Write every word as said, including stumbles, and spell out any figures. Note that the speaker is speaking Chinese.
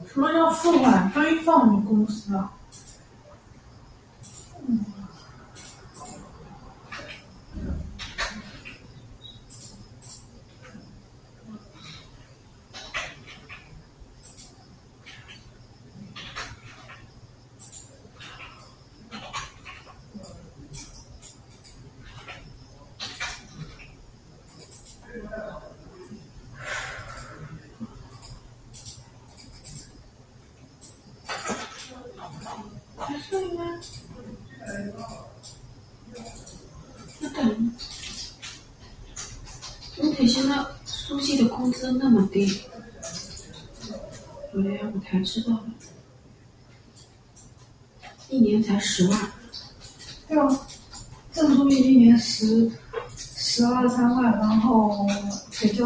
什么叫付款追放公司啊？嗯，还是应该，那等总体现在书记的工资那么低，有点不太知道了。一年才十万。对啊，郑书记一年十十二三万，然后给教